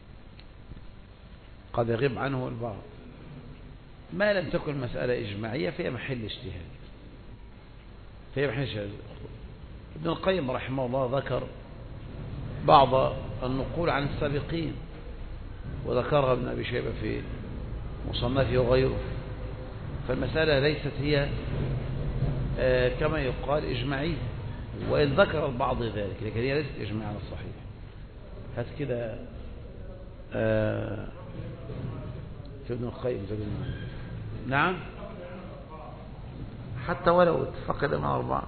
قد يغيب عنه البعض. ما لم تكن مسألة إجماعية فهي محل اجتهاد، فهي محل اجتهاد. ابن القيم رحمه الله ذكر بعض النقول عن السابقين، وذكرها ابن أبي شيبة في مصنفه وغيره، فالمسألة ليست هي آه كما يقال إجماعية، وإن ذكر البعض ذلك، لكن هي ليست إجماع على الصحيح. هات كده آه في ابن القيم زي المعنى. نعم، حتى ولو اتفق الإمام أربعة.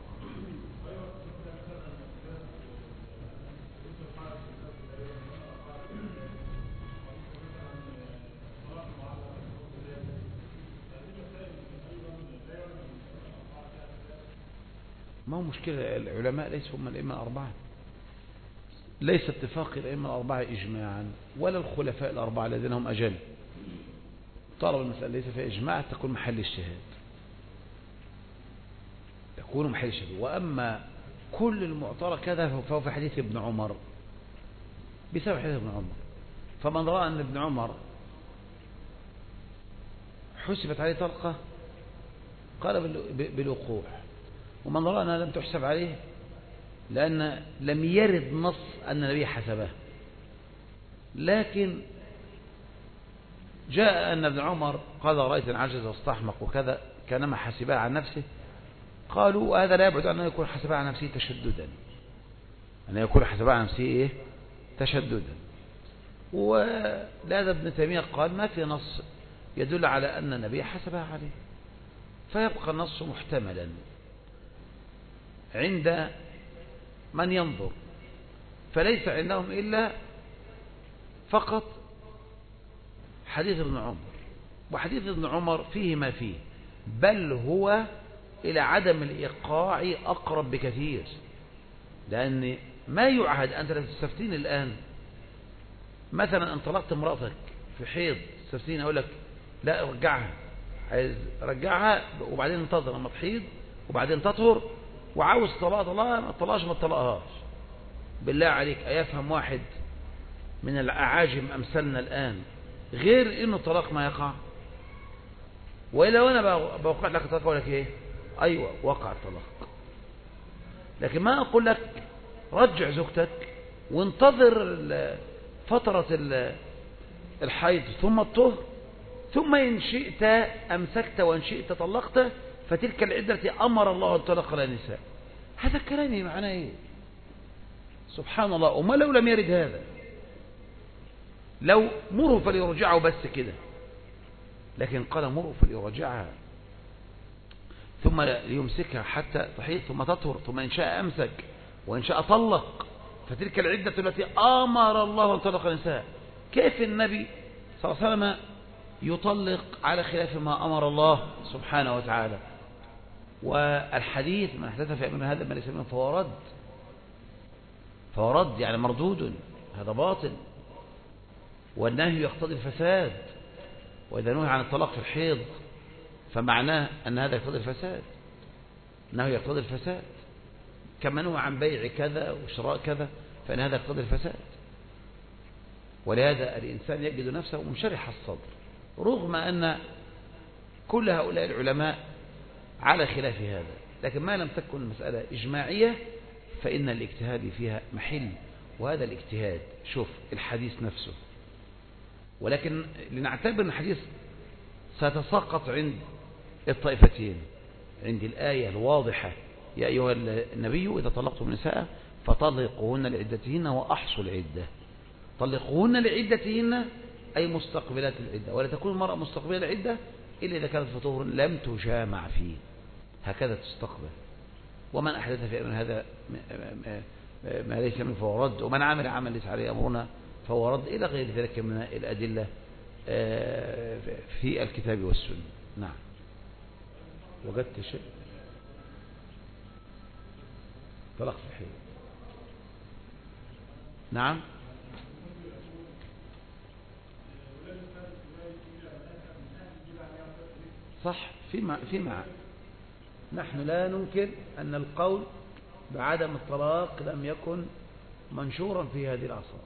ما هو مشكلة، العلماء ليسوا هم الأئمة الأربعة، ليس اتفاق الأئمة الأربعة إجماعا ولا الخلفاء الأربعة الذين هم أجل. طالب المسألة ليس فيها إجماع تكون محل اجتهاد، تكون محل اجتهاد. وأما كل المعترى كذا فهو في حديث ابن عمر، بسبب حديث ابن عمر. فمن رأى أن ابن عمر حسبت عليه طلقة قال بالوقوع، ومن رأى أنها لم تحسب عليه لأن لم يرد نص أن النبي حسبه، لكن جاء أن ابن عمر قال رأيت عجز واستحمق وكذا كانما حسبها عن نفسه، قالوا هذا لا يبعد أنه يكون حسبها عن نفسه تشددا، أن يكون حسبها عن نفسه إيه؟ تشددا. ولهذا ابن تيمية قال ما في نص يدل على أن النبي حسبها عليه، فيبقى النص محتملا عند من ينظر، فليس عندهم إلا فقط حديث ابن عمر، وحديث ابن عمر فيه ما فيه، بل هو إلى عدم الإيقاع أقرب بكثير. لأن ما يعهد أنت لا تستفتين الآن، مثلا انطلقت امرأتك في حيض تستفتين أقول لك لا رجعها، عايز رجعها وبعدين انتظر لما تحيض وبعدين تطهر، وعاوز طلاق طلاق ما طلقهاش ما طلقهاش. بالله عليك أيفهم واحد من الأعاجم أمثلنا الآن غير إنه الطلاق ما يقع؟ وإلا وأنا بوقع لك الطلاق أقول لك إيه؟ أيوة وقع الطلاق، لكن ما أقول لك رجع زوجتك وانتظر فترة الحيض ثم الطهر، ثم إن شئت أمسكت وإن شئت طلقت، فتلك العدة التي أمر الله أن تطلق النساء. هذا الكلام معناه إيه؟ سبحان الله. وما لو لم يرد هذا، لو مره فليرجعه بس كده، لكن قال مره فليرجعها ثم ليمسكها حتى تحيض ثم تطهر، ثم إن شاء أمسك وإن شاء طلق، فتلك العدة التي أمر الله أن تطلق النساء. كيف النبي صلى الله عليه وسلم يطلق على خلاف ما أمر الله سبحانه وتعالى؟ والحديث من أحدث في أمرنا هذا ما ليس منه فهو رد، فهو رد يعني مردود، هذا باطل. والنهي يقتضي الفساد، وإذا نهي عن الطلاق في الحيض فمعناه أن هذا يقتضي الفساد، النهي يقتضي الفساد، كما نهى عن بيع كذا وشراء كذا فإن هذا يقتضي الفساد. ولهذا الإنسان يجد نفسه منشرح الصدر رغم أن كل هؤلاء العلماء على خلاف هذا، لكن ما لم تكن المسألة إجماعية فإن الاجتهاد فيها محل. وهذا الاجتهاد شوف الحديث نفسه، ولكن لنعتبر أن الحديث سيتساقط عند الطائفتين، عند الآية الواضحة يا أيها النبي إذا طلقتم النساء فطلقوهن لعدتهن وأحصوا العدة. طلقوهن لعدتهن أي مستقبلات العدة، ولا تكون المرأة مستقبلة العدة إلا إذا كانت في طهر لم تجامع فيه. هكذا تستقبل. ومن أحدث في أمرنا هذا ما ليس منه فهو رد، ومن عمل عمل ليس عليه أمرنا فهو رد، إلى غير ذلك من الأدلة في الكتاب والسنة. نعم. وجدت شيء طلاق في الحيض. نعم. صح. في مع في مع نحن لا ننكر أن القول بعدم الطلاق لم يكن منشورا في هذه العصر،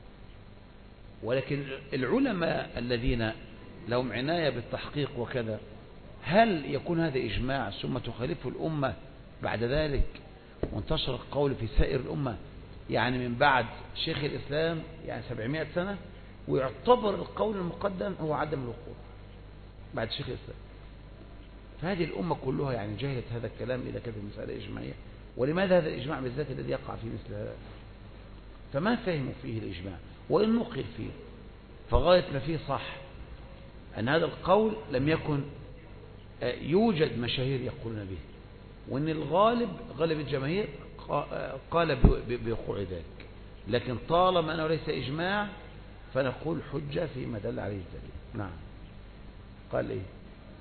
ولكن العلماء الذين لهم عناية بالتحقيق وكذا، هل يكون هذا إجماع ثم تخالفه الأمة بعد ذلك وانتشر القول في سائر الأمة، يعني من بعد شيخ الإسلام يعني سبعمائة سنة، ويعتبر القول المقدم هو عدم الوقوع بعد شيخ الإسلام؟ فهذه الأمة كلها يعني جهلت هذا الكلام إذا كانت المسألة إجماعية. ولماذا هذا الإجماع بالذات الذي يقع في مثل هذا؟ فما فهموا فيه الإجماع، وإن نقل فيه فغاية ما فيه صح أن هذا القول لم يكن يوجد مشاهير يقولون به، وأن الغالب غالب الجماهير قال بوقوع ذلك، لكن طالما أنه ليس إجماع فنقول حجة فيما دل عليه الدليل. نعم. قال إيه؟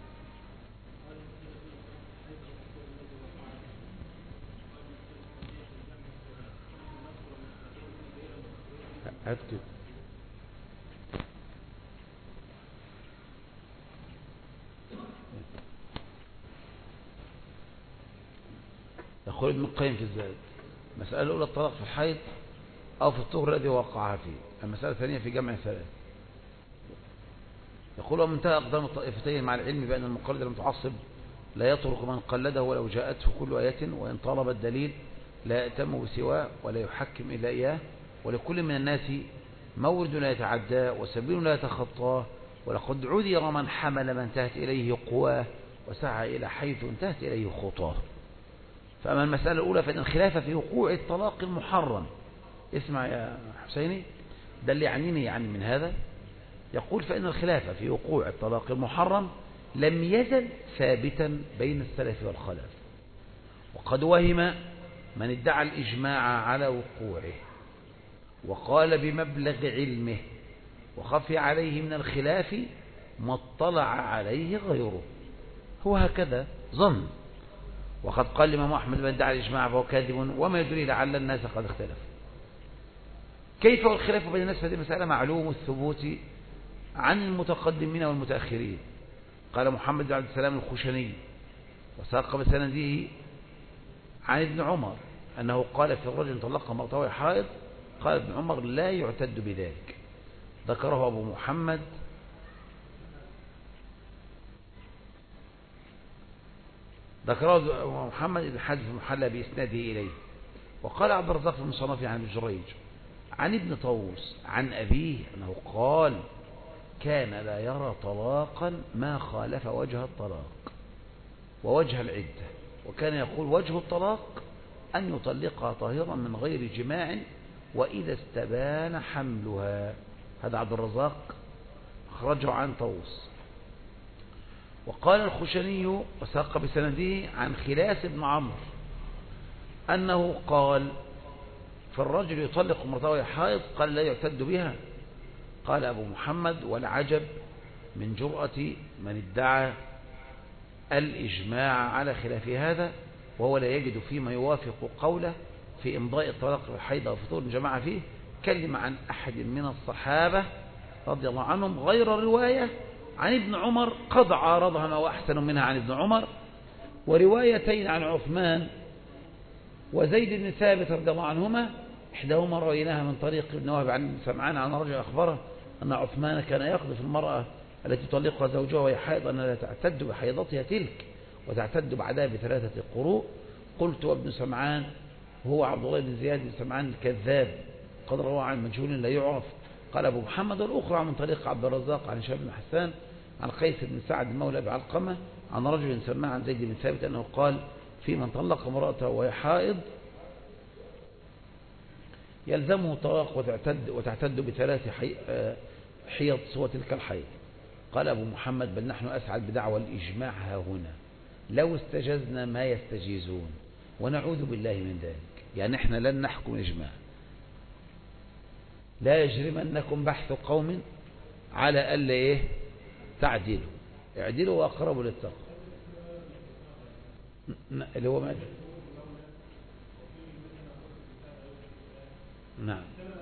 هات كده. يقول ابن القيم في الزاد: المسألة الأولى الطلاق في الحيض أو في الطهر الذي وقعها فيه. المسألة الثانية في جمع ثلاث. يقول: ومنتهى أقدام الطائفتين مع العلم بأن المقلد المتعصب لا يترك من قلده ولو جاءته كل آية، وإن طالب الدليل لا يأتم بسواه ولا يحكم إلا إياه، ولكل من الناس مورد لا يتعدى وسبيل لا يتخطاه، ولقد عذر من حمل ما انتهت إليه قواه وسعى إلى حيث انتهت إليه خطاه. فأما المسألة الأولى فإن الخلاف في وقوع الطلاق المحرم. اسمع يا حسيني، ده اللي يعنيني يعني من هذا. يقول: فإن الخلاف في وقوع الطلاق المحرم لم يزل ثابتا بين السلف والخلف، وقد وهم من ادعى الإجماع على وقوعه وقال بمبلغ علمه، وخفي عليه من الخلاف ما اطلع عليه غيره. هو هكذا ظن. وقد قال الإمام أحمد: من ادعى الإجماع فهو كاذب، وما يدري لعل الناس قد اختلفوا. كيف والخلاف بين الناس في هذه المسألة معلوم الثبوت عن المتقدمين والمتأخرين. قال محمد بن عبد السلام الخشني وساق بسنده عن ابن عمر أنه قال في الرجل طلق امرأته وهي حائض، قال ابن عمر: لا يعتد بذلك. ذكره أبو محمد ذكره أبو محمد بن حاتم في المحلى بإسناده إليه. وقال عبد الرزاق في المصنف عن ابن جريج عن ابن طاووس عن أبيه أنه قال: كان لا يرى طلاقا ما خالف وجه الطلاق ووجه العدة، وكان يقول: وجه الطلاق أن يطلقها طاهرا من غير جماع وإذا استبان حملها. هذا عبد الرزاق أخرجه عن طاووس. وقال الخشني وساق بسنده عن خلاس بن عمرو أنه قال: فالرجل يطلق امرأته وهي حائض، قال: لا يعتد بها. قال أبو محمد: والعجب من جرأة من ادعى الإجماع على خلاف هذا، وهو لا يجد فيما يوافق قوله في إمضاء الطلاق في الحيض وفطور الجماعة فيه كلمة عن أحد من الصحابة رضي الله عنهم غير رواية عن ابن عمر قد عارضها ما وأحسن منها عن ابن عمر، وروايتين عن عثمان وزيد بن ثابت رضي الله عنهما، إحداهما رويناها من طريق ابن وهب عن سمعان عن رجل أخبره أن عثمان كان يقذف المرأة التي تطلقها زوجها وهي حائض أنها لا تعتد بحيضتها تلك وتعتد بعدها بثلاثة قروء. قلت: وابن سمعان هو عبد الله بن زياد بن سمعان الكذاب قد روى عن مجهول لا يعرف. قال أبو محمد: الأخرى من طريق عبد الرزاق عن هشام بن حسان عن قيس بن سعد مولى أبي علقمة عن رجل سمع عن زيد بن ثابت أنه قال: في من طلق امرأته وهي حائض يلزمه الطلاق وتعتد, وتعتد بثلاث حي... حيض سوى تلك الحيض. قال أبو محمد: بل نحن أسعد بدعوى الإجماع ها هنا، لو استجزنا ما يستجيزون ونعوذ بالله من ذلك. يعني احنا لن نحكم إجماع. لا يجرمنكم بحث قوم على ألا إيه تعدلوا، اعدلوا وأقربوا للتقوى. اللي هو ماذا؟ نعم،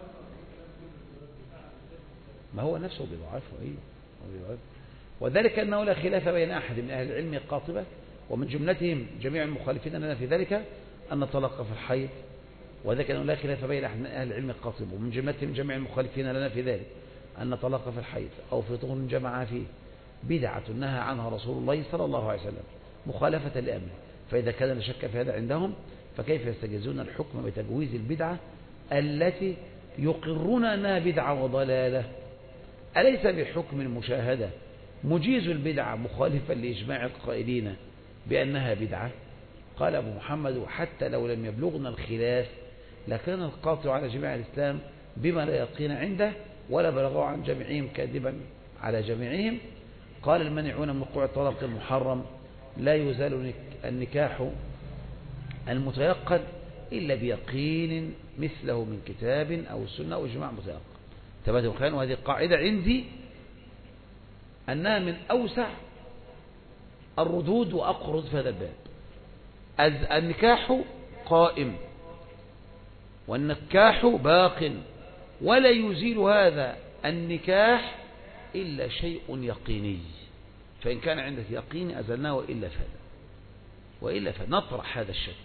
ما هو نفسه بضعفه. أيه، وذلك أنه لا خلاف بين أحد من أهل العلم قاطبة، ومن جملتهم جميع المخالفين لنا في ذلك أن طلاق في الحيض، وذلك أنه لا خلاف بين أحد من أهل العلم قاطبة، ومن جملتهم جميع المخالفين لنا في ذلك أن طلاق في الحيض أو في طهر جمع فيه بدعة نهى عنها رسول الله صلى الله عليه وسلم مخالفة لأمره. فإذا كان لا شك في هذا عندهم، فكيف يستجيزون الحكم بتجويز البدعة التي يقرون أنها بدعة وضلالة؟ أليس بحكم المشاهدة مجيز البدعة مخالفا لإجماع القائلين بأنها بدعة؟ قال أبو محمد: وحتى لو لم يبلغنا الخلاف لكان القاطع على جميع الإسلام بما لا يقين عنده، ولا بلغوا عن جميعهم كاذبا على جميعهم. قال: المنعون من وقوع الطلاق المحرم لا يزال النكاح المتيقن إلا بيقين مثله من كتاب أو السنة أو إجماع متيقن. ثبت الخيان. وهذه القاعدة عندي أنها من أوسع الردود وأقرض في هذا الباب. النكاح قائم والنكاح باق، ولا يزيل هذا النكاح إلا شيء يقيني، فإن كان عندك يقين أزلناه، وإلا فهذا وإلا فنطرح هذا الشك.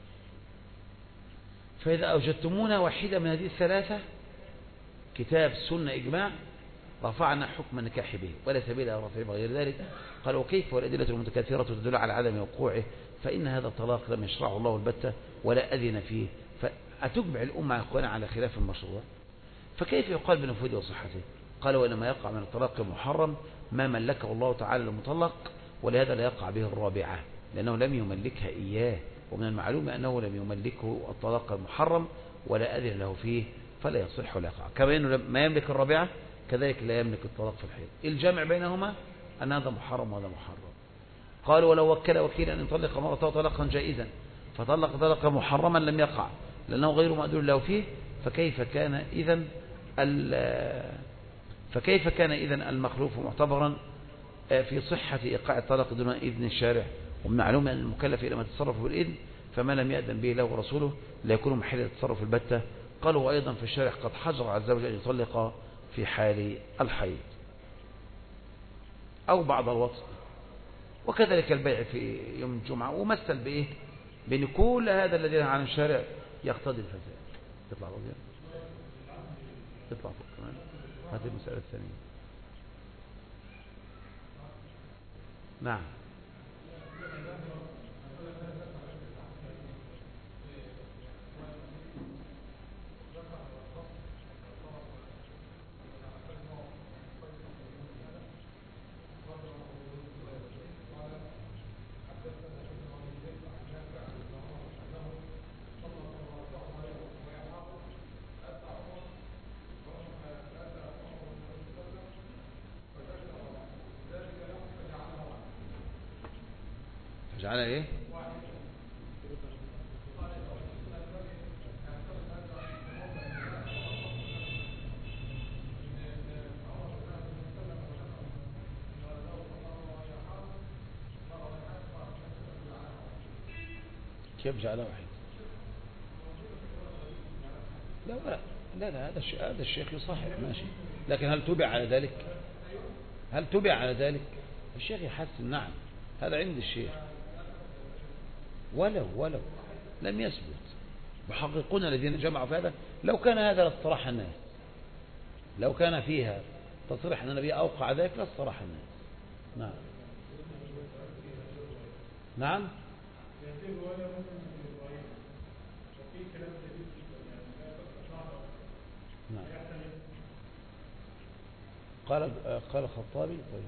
فإذا أوجدتمونا واحدة من هذه الثلاثة، كتاب سنة إجماع، رفعنا حكم النكاح به ولا سبيل إلى رفعه بغير ذلك. قال: وكيف والأدلة المتكاثرة تدل على عدم وقوعه، فإن هذا الطلاق لم يشرعه الله البتة ولا أذن فيه، فأتجمع الأمة أخوانا على خلاف المشروع، فكيف يقال بنفوذه وصحته؟ قال: وإنما يقع من الطلاق المحرم ما ملكه الله تعالى المطلق، ولهذا لا يقع به الرابعة لأنه لم يملكها إياه، ومن المعلوم أنه لم يملكه الطلاق المحرم ولا أذن له فيه، فلا يصح ولا يقع. كما أنه ما يملك الرابعة كذلك لا يملك الطلاق في الحيض. الجامع بينهما أن هذا محرم وهذا محرم. قال: ولو وكل وكيلا أن يطلق مرته طلاقا جائزا فطلق طلاقا محرما لم يقع لأنه غير مأذون له فيه، فكيف كان إذن فكيف كان إذن المخلوف معتبرا في صحة إيقاع الطلاق دون إذن الشارع؟ ومن معلوم أن المكلف إلى ما تصرف بالإذن، فما لم يأذن به له ورسوله لا يكون محل التصرف البتة. قالوا: وأيضا في الشارع قد حجر على الزوج أن يطلق في حال الحيض أو بعض الوطء، وكذلك البيع في يوم الجمعة. ومثل بإيه؟ بأن كل هذا الذي عن الشارع يقتضي الفساد. تطلع رضيان تطلع فوق كمان. هذه المسألة الثانية. نعم. على ايه؟ كيف جعله واحد؟ لا لا لا, لا هذا الشيء هذا الشيخ يصحح ماشي، لكن هل تبع على ذلك؟ هل تبع على ذلك؟ الشيخ يحسن، نعم هذا عند الشيخ، ولو ولو لم يثبت. محققون الذين جمعوا في هذا لو كان هذا لاصطلاح الناس، لو كان فيها تصريح أن النبي أوقع ذلك لاصطلاح الناس. نعم نعم نعم. قال قال الخطابي طيب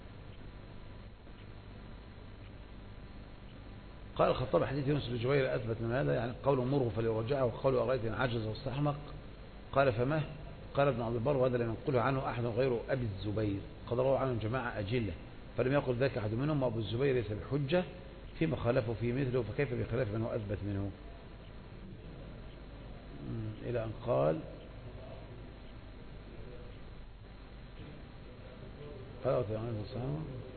قال الخطابي: حديث يونس بن جبير أثبت من هذا، يعني قول مره فليرجعه وقول أرأيت إن عجز واستحمق. قال: فما؟ قال ابن عبد البر: وهذا لم ينقله عنه أحد غير أبي الزبير، قد روى عنه جماعة أجلة، فلم يقل ذاك أحد منهم، وأبو الزبير ليس بحجة فيما خالفه في مثله فكيف بخلاف من هو أثبت منه؟ إلى أن قال قال